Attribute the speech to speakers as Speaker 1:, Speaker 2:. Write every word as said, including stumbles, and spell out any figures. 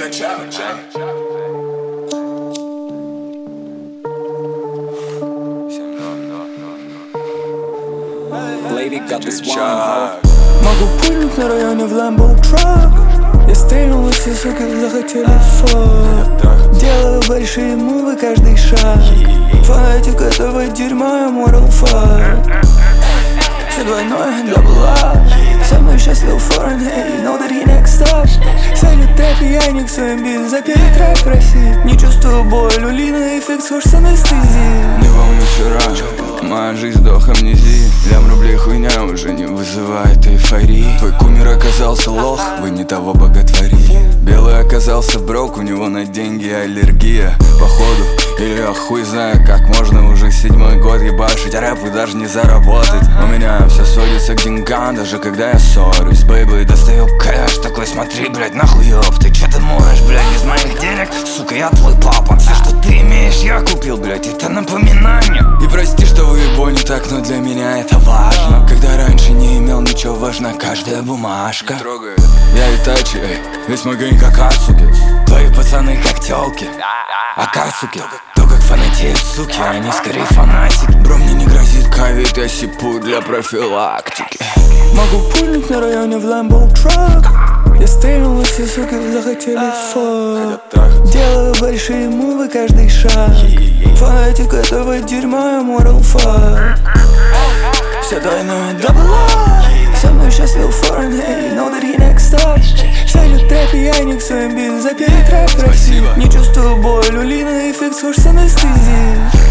Speaker 1: Могу пульнуть на районе в Lambo Truck. Я стрельнул, и все суки захотели фак. Делаю большие мувы каждый шаг. Фанатик этого дерьма, я Mortal Fight. Все двойное для благ. Со мной счастлив форен, hey, you know that he next up. Салют трэп, я не к своим бит, запели трэп в России. Не чувствую боль, у Лины эффект схож с анестезией.
Speaker 2: Не волнуй вчера, моя жизнь вдох амнезии. Лям рублей хуйня уже не вызывает эйфории. Твой кумир оказался лох, вы не того боготворили. Белый оказался брок, у него на деньги аллергия. Походу, или я хуй знаю, как можно уже седьмой год ебашить рэп и даже не заработать. У меня все сводится к деньгам, даже когда я ссорюсь с бэйбой. Достаю кэш, такой смотри, блядь, нахуй ёб. Ты чё ты можешь, блядь, без моих денег? Сука, я твой папа. Все, что ты имеешь, я купил, блядь, это напоминание. И прости, что выебу не так, но для меня это важно. Когда раньше не имел ничего, важна каждая бумажка. Я Итачи, эй, весь мой гэнг как Ацуки. Твои пацаны как тёлки, Акацуки. То как фанатеют суки, они скорее фанатики. Бро, мне не грозит ковид, я сипу для профилактики.
Speaker 1: Могу пульнуть на районе в Lambo Truck. Я стрельнул, и все суки захотели фак. Делаю большие мувы каждый шаг. Фанатик этого дерьма, я Mortal Fight. Все двойное для благ. Со мной счастлив форен, hey, you know that he next up. Салют трэп, я не к своим бит, запели трэп в России. Не чувствую боль, у Лины эффект схож с анестезией.